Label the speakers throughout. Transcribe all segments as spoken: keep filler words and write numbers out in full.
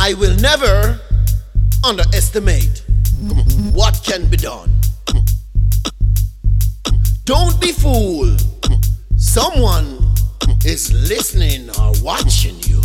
Speaker 1: I will never underestimate what can be done. Don't be fooled. Someone is listening or watching you.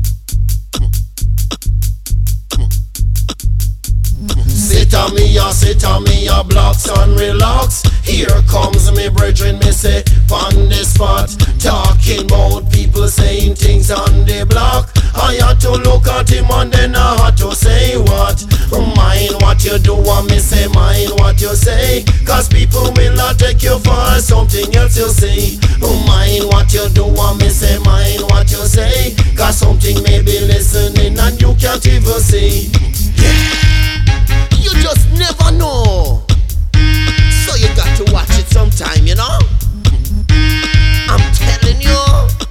Speaker 1: Sit on me, ya, sit on me, ya, blocks and relax. Here comes me brethren, me say, on the spot. Talking about people saying things on the block. I had to look at him and then I had to say what. Mind what you do and me say mind what you say. Cause people will not take you for something else you say. Mind what you do and me say mind what you say. Cause something may be listening and you can't even see. You just never know. So you got to watch it sometime, you know. I'm telling you.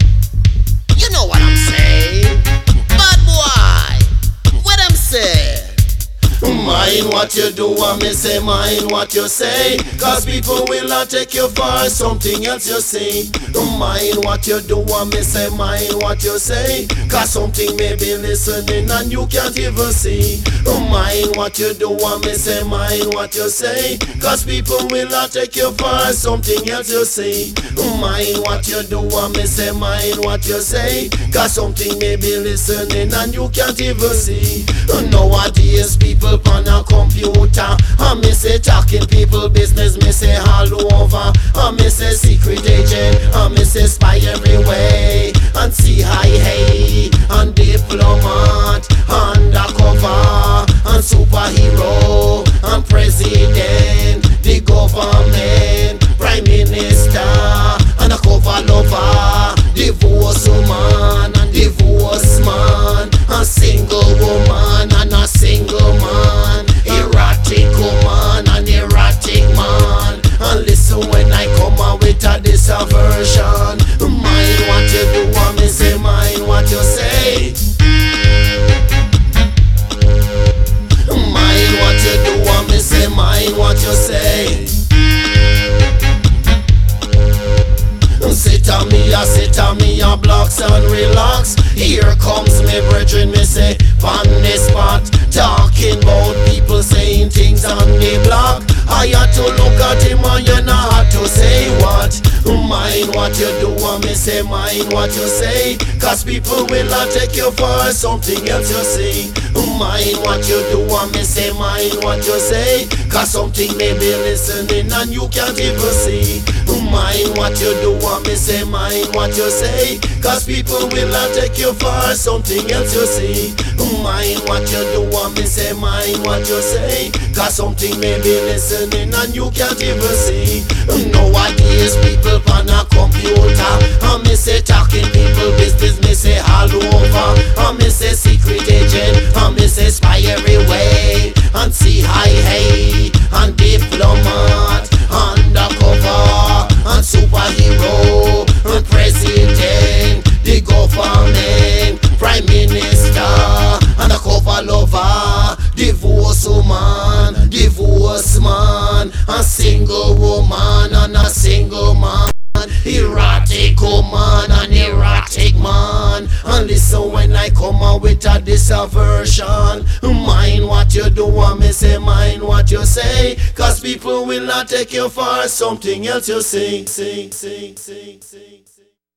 Speaker 1: You know what I'm saying. Bad boy, what I'm saying. Mind what you do and me say mind what you say. Cause people will not take you for something else you say. Mind what you do and me say mind what you say. Cause something may be listening and you can't even see. Mind what you do and me say mind what you say. Cause people will not take you for something else you say. Mind what you do and me say mind what you say. Cause something may be listening and you can't even see. Nowadays people on a computer, and me say talking people business, me say all over, and me say secret agent, and me say spy everywhere, and C I A, and diplomat, undercover, and superhero, and president, the government, prime minister, and a cover lover, divorce woman, and divorce man, and single woman, and a single man, erratic woman, and erratic man. And listen when I come out with a this a version. Mind what you do and me say mind what you say. Mind what you do and me say mind what you say. Sit on me, I sit on me, I blocks and relax. Here comes me brethren, me say, on the spot. Talking about people saying things on the block. I had to look at him and you know how to say what. Mind what you do and me say mind what you say. Cause people will not take you for something else you say. Mind what you do and me say mind what you say. Cause something may be listening and you can't even see. Mind what you do and me say mind what you say. Cause people will not take you for something else you see. Mind what you do and me say mind what you say. Cause something may be listening and you can't even see. Nowadays people on a computer, and me say talking people business, me say all over, and me say secret agent, and me say spy everywhere, and C I A, and diplomat, undercover, and superhero, and president, the government, prime minister, and a cover lover, divorce woman, divorce man, a single woman, and a single man, erratic woman, and erratic man. And listen when I come out with a this a version. Mind what you do and me say mind what you say. Cause people will not take you for something else you say, say, say, say, say.